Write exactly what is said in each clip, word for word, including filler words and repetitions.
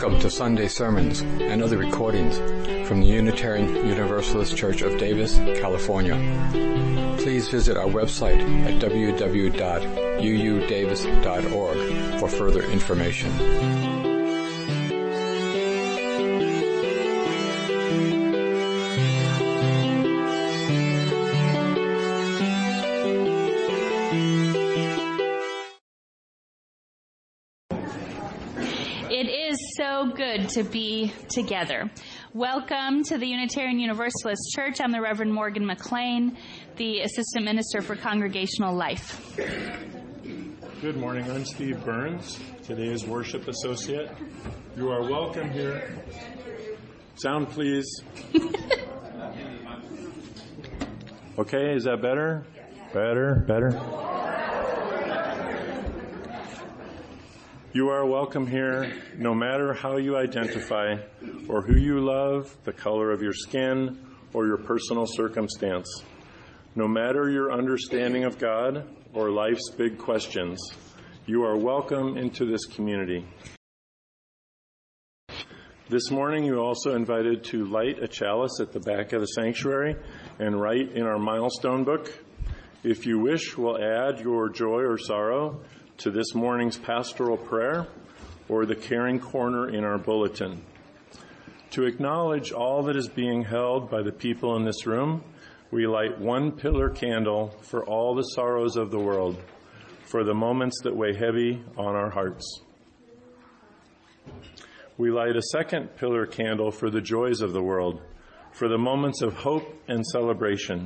Welcome to Sunday sermons and other recordings from the Unitarian Universalist Church of Davis, California. Please visit our website at w w w dot u u davis dot org for further information. So good to be together. Welcome to the Unitarian Universalist Church. I'm the Reverend Morgan McLean, the Assistant Minister for Congregational Life. Good morning. I'm Steve Burns, today's Worship Associate. You are welcome here. Sound, please. Okay, is that better? Better, better. You are welcome here, no matter how you identify or who you love, the color of your skin, or your personal circumstance. No matter your understanding of God or life's big questions, you are welcome into this community. This morning, you are also invited to light a chalice at the back of the sanctuary and write in our milestone book. If you wish, we'll add your joy or sorrow to this morning's pastoral prayer or the caring corner in our bulletin. To acknowledge all that is being held by the people in this room, we light one pillar candle for all the sorrows of the world, for the moments that weigh heavy on our hearts. We light a second pillar candle for the joys of the world, for the moments of hope and celebration.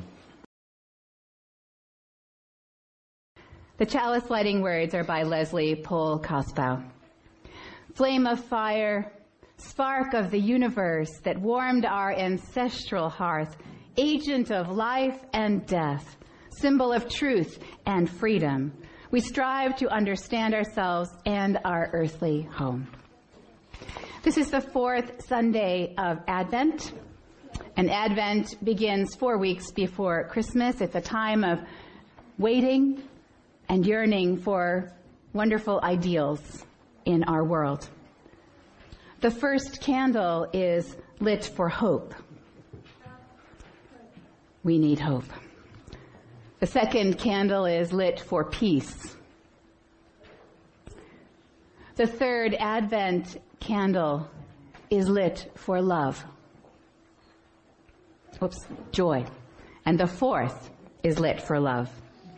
The chalice lighting words are by Leslie Pohl Kospow. Flame of fire, spark of the universe that warmed our ancestral hearth, agent of life and death, symbol of truth and freedom. We strive to understand ourselves and our earthly home. This is the fourth Sunday of Advent, and Advent begins four weeks before Christmas. It's a time of waiting and yearning for wonderful ideals in our world. The first candle is lit for hope. We need hope. The second candle is lit for peace. The third Advent candle is lit for love. Oops, joy. And the fourth is lit for love.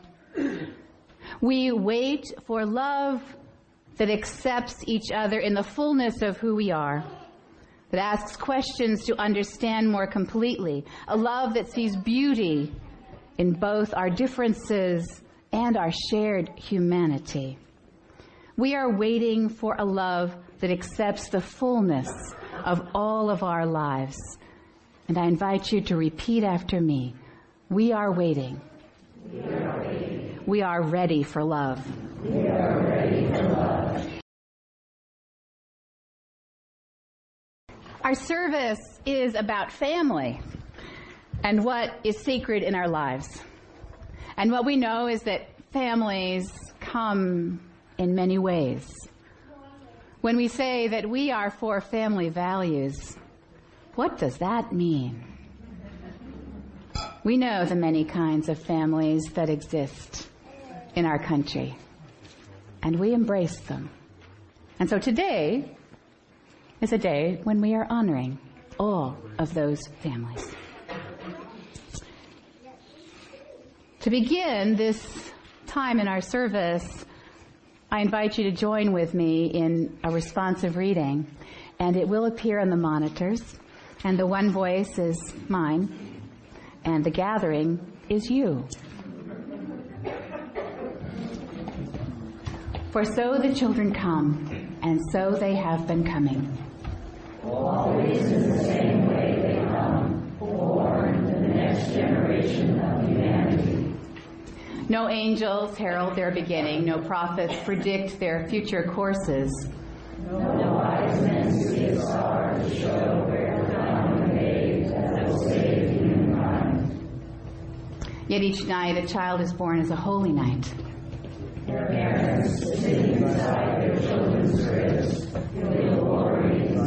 We wait for love that accepts each other in the fullness of who we are, that asks questions to understand more completely, a love that sees beauty in both our differences and our shared humanity. We are waiting for a love that accepts the fullness of all of our lives. And I invite you to repeat after me. We are waiting. We are waiting. We are ready for love. We are ready for love. Our service is about family and what is sacred in our lives. And what we know is that families come in many ways. When we say that we are for family values, what does that mean? We know the many kinds of families that exist in our country, and we embrace them. And so today is a day when we are honoring all of those families. To begin this time in our service, I invite you to join with me in a responsive reading, and it will appear on the monitors, and the one voice is mine, and the gathering is you. For so the children come, and so they have been coming. Always in the same way they come, born to the next generation of humanity. No angels herald their beginning, no prophets predict their future courses. No wise men see a star to show where the coming babe that will save humankind. Yet each night a child is born as a holy night. Their parents, sitting beside their children's graves, feel glory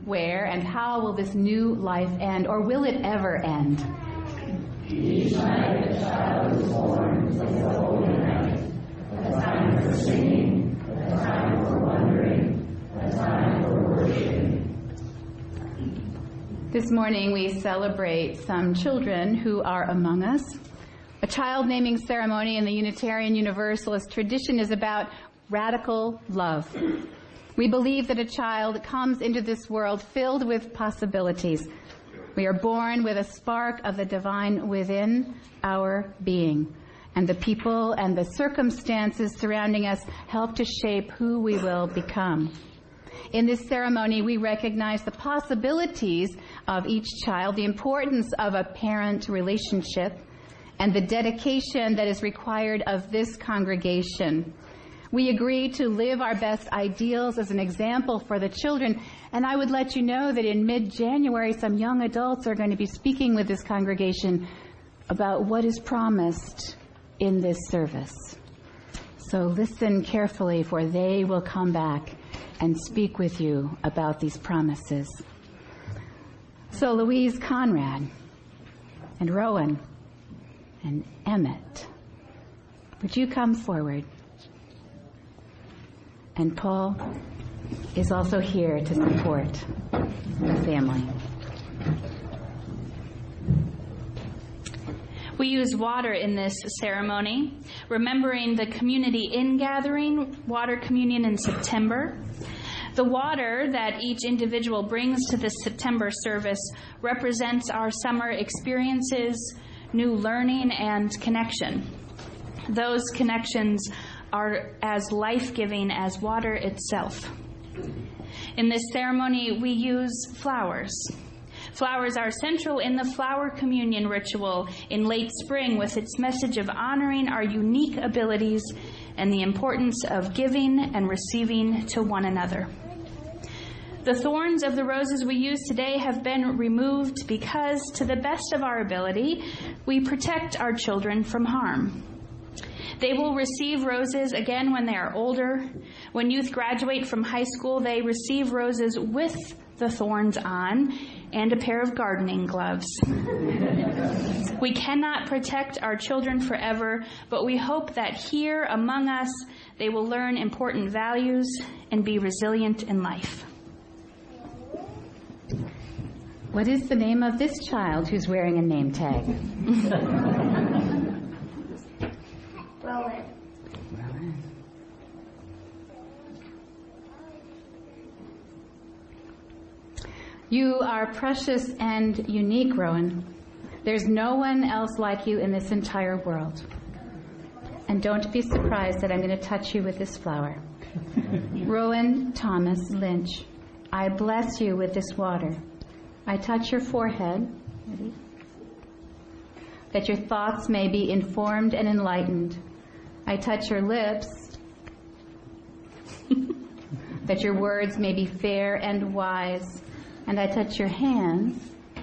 where, and how will this new life end, or will it ever end? Each night a child is born with the holy night, a time for singing, a time for wondering, a time for worshiping. This morning we celebrate some children who are among us. A child naming ceremony in the Unitarian Universalist tradition is about radical love. We believe that a child comes into this world filled with possibilities. We are born with a spark of the divine within our being, and the people and the circumstances surrounding us help to shape who we will become. In this ceremony, we recognize the possibilities of each child, the importance of a parent relationship, and the dedication that is required of this congregation. We agree to live our best ideals as an example for the children, and I would let you know that in mid-January, some young adults are going to be speaking with this congregation about what is promised in this service. So listen carefully, for they will come back and speak with you about these promises. So Louise Conrad and Rowan and Emmett, would you come forward? And Paul is also here to support the family. We use water in this ceremony, remembering the community in-gathering, water communion in September. The water that each individual brings to this September service represents our summer experiences, new learning, and connection. Those connections are as life-giving as water itself. In this ceremony, we use flowers. Flowers are central in the flower communion ritual in late spring, with its message of honoring our unique abilities and the importance of giving and receiving to one another. The thorns of the roses we use today have been removed because, to the best of our ability, we protect our children from harm. They will receive roses again when they are older. When youth graduate from high school, they receive roses with the thorns on and a pair of gardening gloves. We cannot protect our children forever, but we hope that here among us, they will learn important values and be resilient in life. What is the name of this child who's wearing a name tag? Rowan. Rowan. You are precious and unique, Rowan. There's no one else like you in this entire world. And don't be surprised that I'm going to touch you with this flower. Rowan Thomas Lynch, I bless you with this water. I touch your forehead, ready? That your thoughts may be informed and enlightened. I touch your lips, that your words may be fair and wise. And I touch your hands,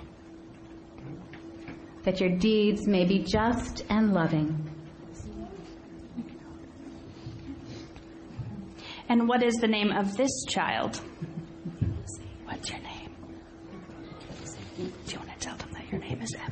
that your deeds may be just and loving. And what is the name of this child? What's your name? Do you want to tell them that your name is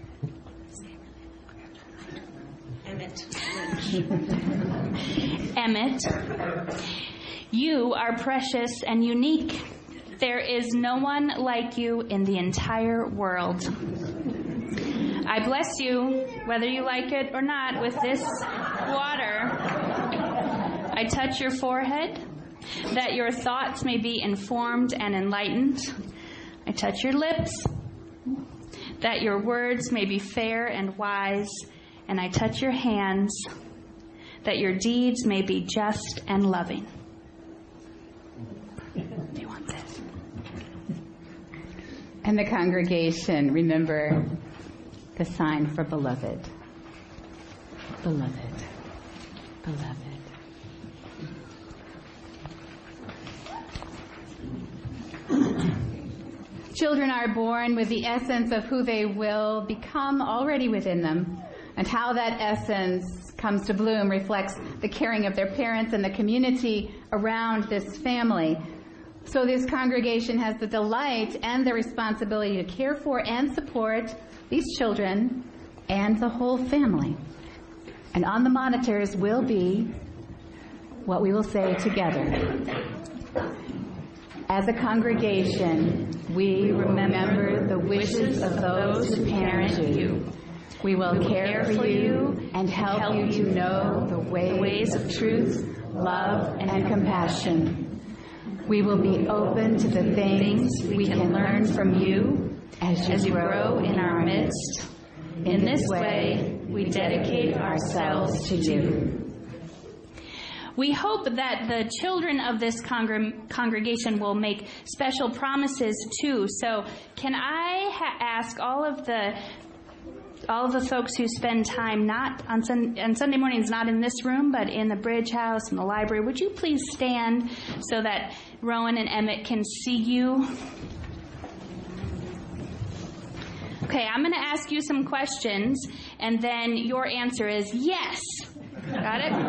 Emmett? Emmett. Emmett, you are precious and unique. There is no one like you in the entire world. I bless you, whether you like it or not, with this water. I touch your forehead, that your thoughts may be informed and enlightened. I touch your lips, that your words may be fair and wise. And I touch your hands, that your deeds may be just and loving. Do you want this? And the congregation, remember the sign for beloved. Beloved. Beloved. Children are born with the essence of who they will become already within them, and how that essence comes to bloom reflects the caring of their parents and the community around this family. So this congregation has the delight and the responsibility to care for and support these children and the whole family. And on the monitors will be what we will say together. As a congregation, we remember the wishes of those who parent you. We will care for you and help you to know the ways of truth, love, and compassion. We will be open to the things we can learn from you as you grow in our midst. In this way, we dedicate ourselves to you. We hope that the children of this congr- congregation will make special promises too. So can I ha- ask all of the all of the folks who spend time not on, sun- on Sunday mornings, not in this room, but in the Bridge House and the library, would you please stand so that Rowan and Emmett can see you? Okay, I'm going to ask you some questions, and then your answer is yes. Got it?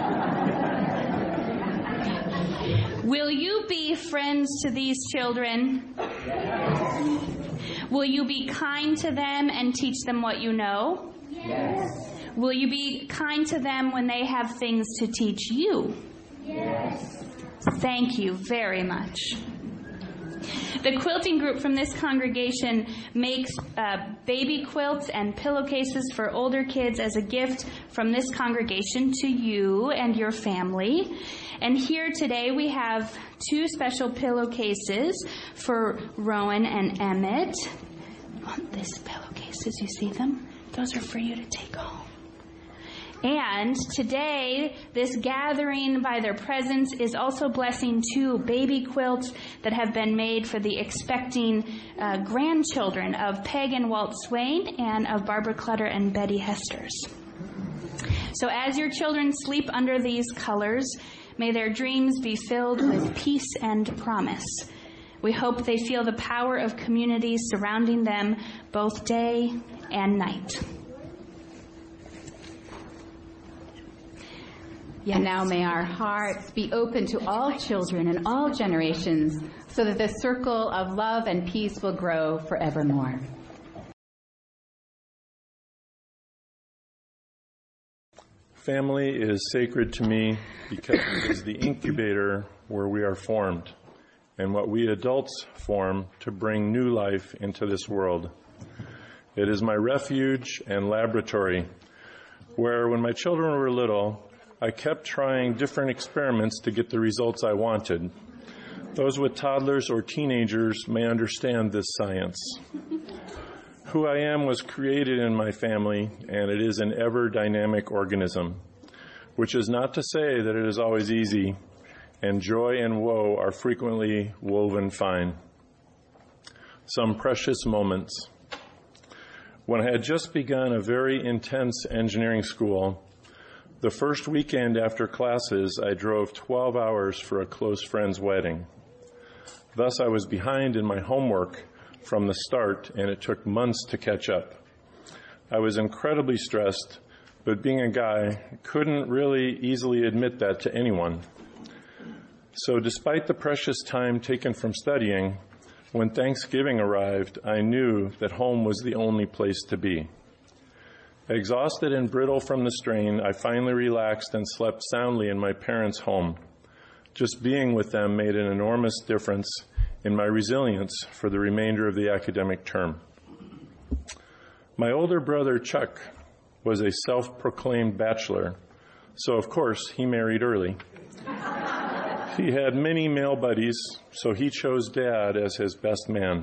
Will you be friends to these children? Yes. Will you be kind to them and teach them what you know? Yes. Will you be kind to them when they have things to teach you? Yes. Thank you very much. The quilting group from this congregation makes uh, baby quilts and pillowcases for older kids as a gift from this congregation to you and your family. And here today we have two special pillowcases for Rowan and Emmett. On these pillowcases, you see them? Those are for you to take home. And today, this gathering by their presence is also blessing two baby quilts that have been made for the expecting uh, grandchildren of Peg and Walt Swain and of Barbara Clutter and Betty Hesters. So as your children sleep under these colors, may their dreams be filled with peace and promise. We hope they feel the power of community surrounding them both day and night. And now may our hearts be open to all children and all generations so that the circle of love and peace will grow forevermore. Family is sacred to me because it is the incubator where we are formed and what we adults form to bring new life into this world. It is my refuge and laboratory where, when my children were little, I kept trying different experiments to get the results I wanted. Those with toddlers or teenagers may understand this science. Who I am was created in my family, and it is an ever-dynamic organism, which is not to say that it is always easy, and joy and woe are frequently woven fine. Some precious moments. When I had just begun a very intense engineering school, the first weekend after classes, I drove twelve hours for a close friend's wedding. Thus, I was behind in my homework from the start, and it took months to catch up. I was incredibly stressed, but being a guy, couldn't really easily admit that to anyone. So despite the precious time taken from studying, when Thanksgiving arrived, I knew that home was the only place to be. Exhausted and brittle from the strain, I finally relaxed and slept soundly in my parents' home. Just being with them made an enormous difference in my resilience for the remainder of the academic term. My older brother, Chuck, was a self-proclaimed bachelor, so of course he married early. He had many male buddies, so he chose Dad as his best man.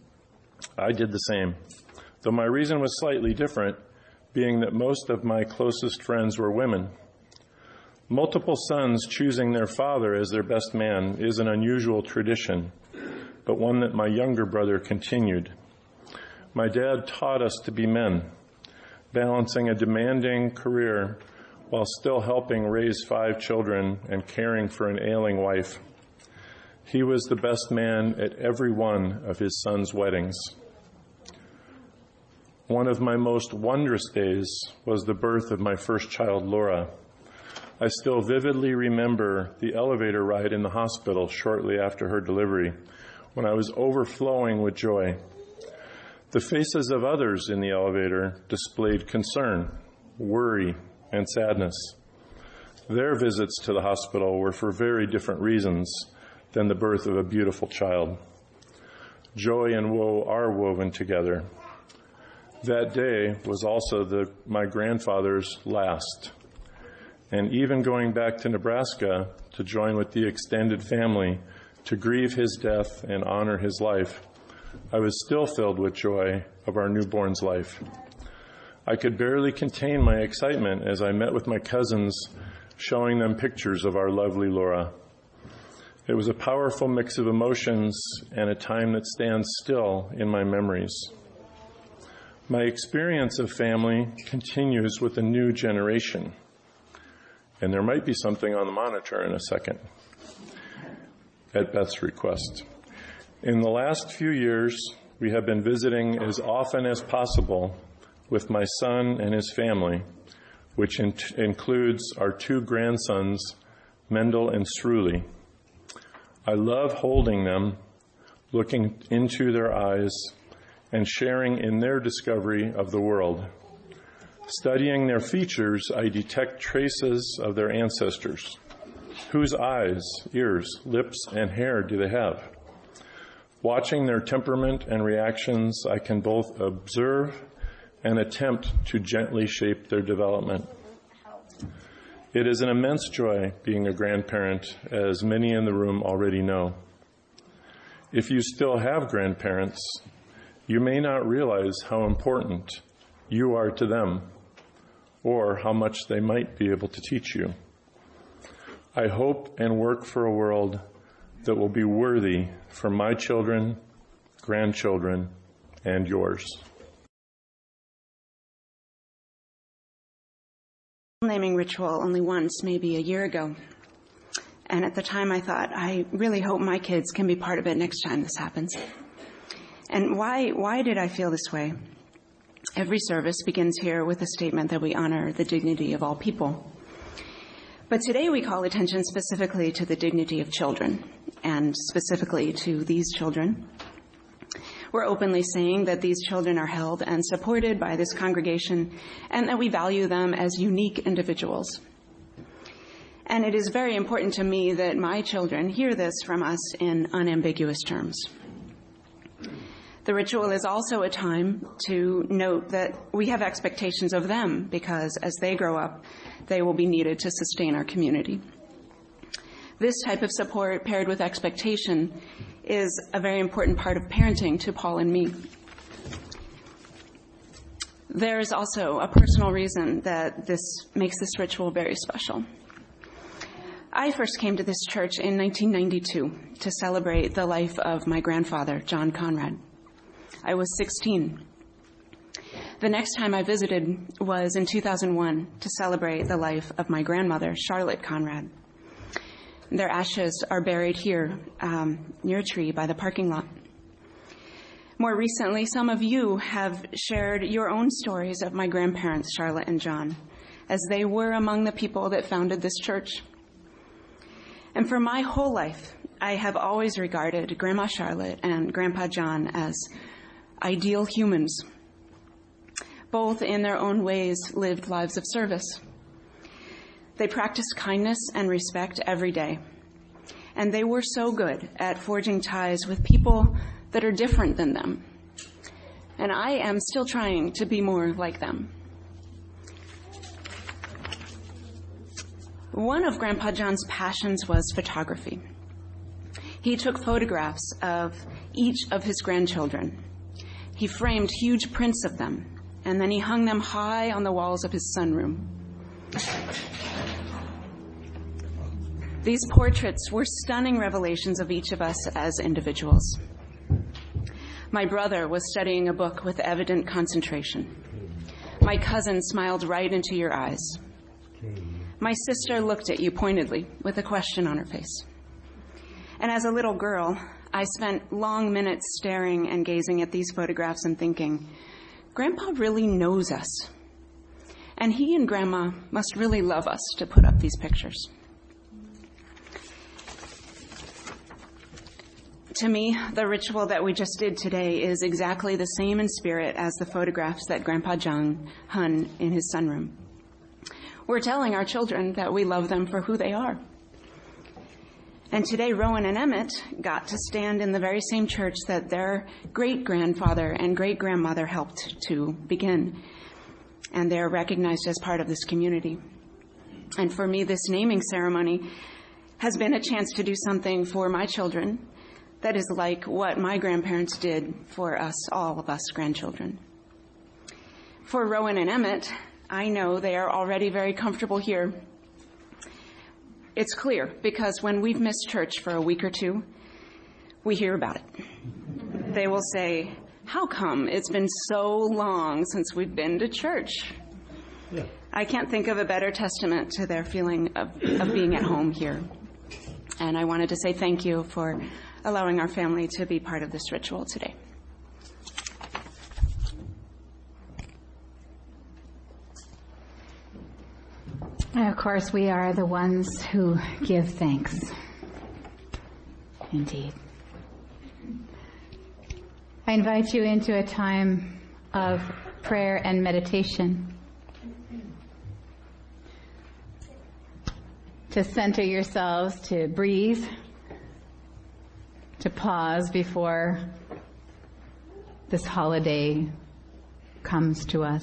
I did the same, though my reason was slightly different, being that most of my closest friends were women. Multiple sons choosing their father as their best man is an unusual tradition, but one that my younger brother continued. My dad taught us to be men, balancing a demanding career while still helping raise five children and caring for an ailing wife. He was the best man at every one of his sons' weddings. One of my most wondrous days was the birth of my first child, Laura. I still vividly remember the elevator ride in the hospital shortly after her delivery, when I was overflowing with joy. The faces of others in the elevator displayed concern, worry, and sadness. Their visits to the hospital were for very different reasons than the birth of a beautiful child. Joy and woe are woven together. That day was also the, my grandfather's last. And even going back to Nebraska to join with the extended family to grieve his death and honor his life, I was still filled with joy of our newborn's life. I could barely contain my excitement as I met with my cousins, showing them pictures of our lovely Laura. It was a powerful mix of emotions and a time that stands still in my memories. My experience of family continues with a new generation. And there might be something on the monitor in a second, at Beth's request. In the last few years, we have been visiting as often as possible with my son and his family, which in- includes our two grandsons, Mendel and Sruli. I love holding them, looking into their eyes, and sharing in their discovery of the world. Studying their features, I detect traces of their ancestors. Whose eyes, ears, lips, and hair do they have? Watching their temperament and reactions, I can both observe and attempt to gently shape their development. It is an immense joy being a grandparent, as many in the room already know. If you still have grandparents, you may not realize how important you are to them, or how much they might be able to teach you. I hope and work for a world that will be worthy for my children, grandchildren, and yours. Naming ritual only once, maybe a year ago. And at the time I thought, I really hope my kids can be part of it next time this happens. And why, why did I feel this way? Every service begins here with a statement that we honor the dignity of all people. But today we call attention specifically to the dignity of children, and specifically to these children. We're openly saying that these children are held and supported by this congregation, and that we value them as unique individuals. And it is very important to me that my children hear this from us in unambiguous terms. The ritual is also a time to note that we have expectations of them, because as they grow up, they will be needed to sustain our community. This type of support paired with expectation is a very important part of parenting to Paul and me. There is also a personal reason that this makes this ritual very special. I first came to this church in nineteen ninety-two to celebrate the life of my grandfather, John Conrad. I was sixteen. The next time I visited was in two thousand one to celebrate the life of my grandmother, Charlotte Conrad. Their ashes are buried here um, near a tree by the parking lot. More recently, some of you have shared your own stories of my grandparents, Charlotte and John, as they were among the people that founded this church. And for my whole life, I have always regarded Grandma Charlotte and Grandpa John as ideal humans. Both in their own ways lived lives of service. They practiced kindness and respect every day. And they were so good at forging ties with people that are different than them. And I am still trying to be more like them. One of Grandpa John's passions was photography. He took photographs of each of his grandchildren. He framed huge prints of them, and then he hung them high on the walls of his sunroom. These portraits were stunning revelations of each of us as individuals. My brother was studying a book with evident concentration. My cousin smiled right into your eyes. My sister looked at you pointedly with a question on her face. And as a little girl, I spent long minutes staring and gazing at these photographs and thinking, Grandpa really knows us. And he and Grandma must really love us to put up these pictures. To me, the ritual that we just did today is exactly the same in spirit as the photographs that Grandpa John hung in his sunroom. We're telling our children that we love them for who they are. And today, Rowan and Emmett got to stand in the very same church that their great-grandfather and great-grandmother helped to begin. And they're recognized as part of this community. And for me, this naming ceremony has been a chance to do something for my children that is like what my grandparents did for us, all of us grandchildren. For Rowan and Emmett, I know they are already very comfortable here. It's clear because when we've missed church for a week or two, we hear about it. They will say, "How come it's been so long since we've been to church?" Yeah. I can't think of a better testament to their feeling of, of being at home here. And I wanted to say thank you for allowing our family to be part of this ritual today. And of course, we are the ones who give thanks. Indeed. I invite you into a time of prayer and meditation. To center yourselves, to breathe, to pause before this holiday comes to us.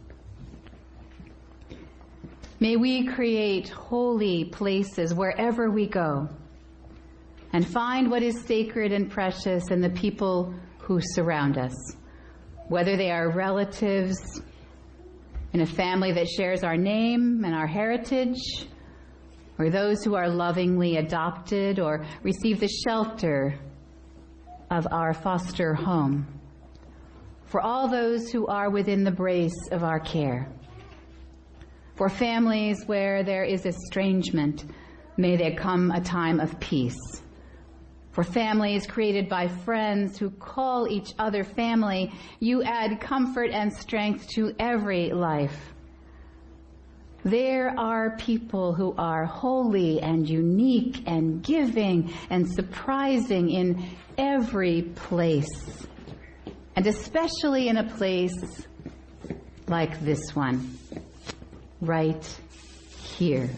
May we create holy places wherever we go and find what is sacred and precious in the people who surround us, whether they are relatives in a family that shares our name and our heritage, or those who are lovingly adopted or receive the shelter of our foster home, for all those who are within the brace of our care. For families where there is estrangement, may there come a time of peace. For families created by friends who call each other family, you add comfort and strength to every life. There are people who are holy and unique and giving and surprising in every place, and especially in a place like this one. Right here.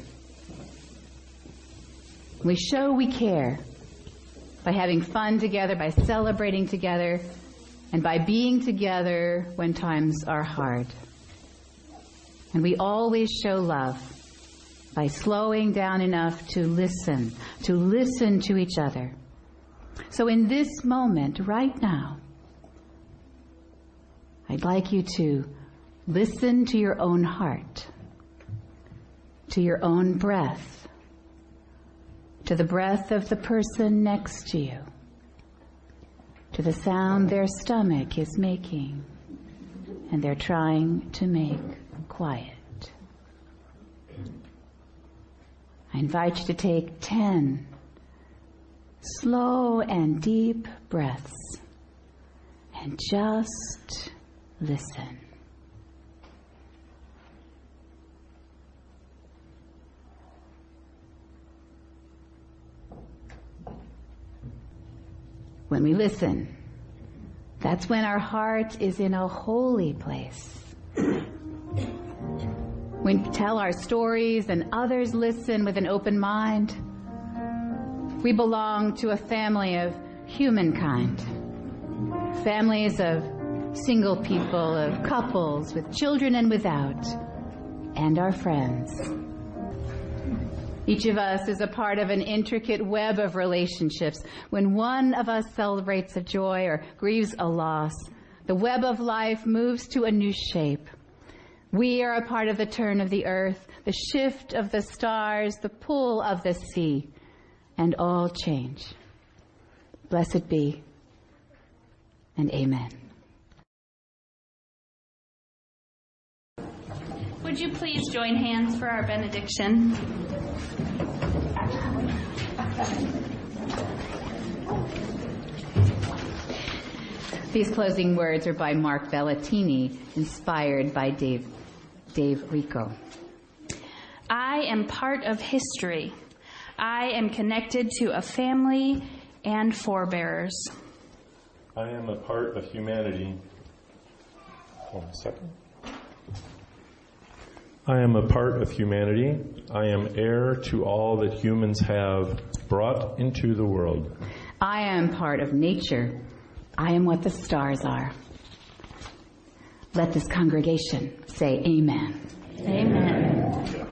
We show we care by having fun together, by celebrating together, and by being together when times are hard. And we always show love by slowing down enough to listen, to listen to each other. So in this moment, right now, I'd like you to listen to your own heart, to your own breath, to the breath of the person next to you, to the sound their stomach is making and they're trying to make quiet. I invite you to take ten slow and deep breaths and just listen. When we listen, that's when our heart is in a holy place. We tell our stories and others listen with an open mind. We belong to a family of humankind. Families of single people, of couples, with children and without, and our friends. Each of us is a part of an intricate web of relationships. When one of us celebrates a joy or grieves a loss, the web of life moves to a new shape. We are a part of the turn of the earth, the shift of the stars, the pull of the sea, and all change. Blessed be, and amen. Would you please join hands for our benediction? These closing words are by Mark Bellatini, inspired by Dave, Dave Rico. I am part of history. I am connected to a family and forebears. I am a part of humanity. Hold on a second. I am a part of humanity. I am heir to all that humans have brought into the world. I am part of nature. I am what the stars are. Let this congregation say amen. Amen.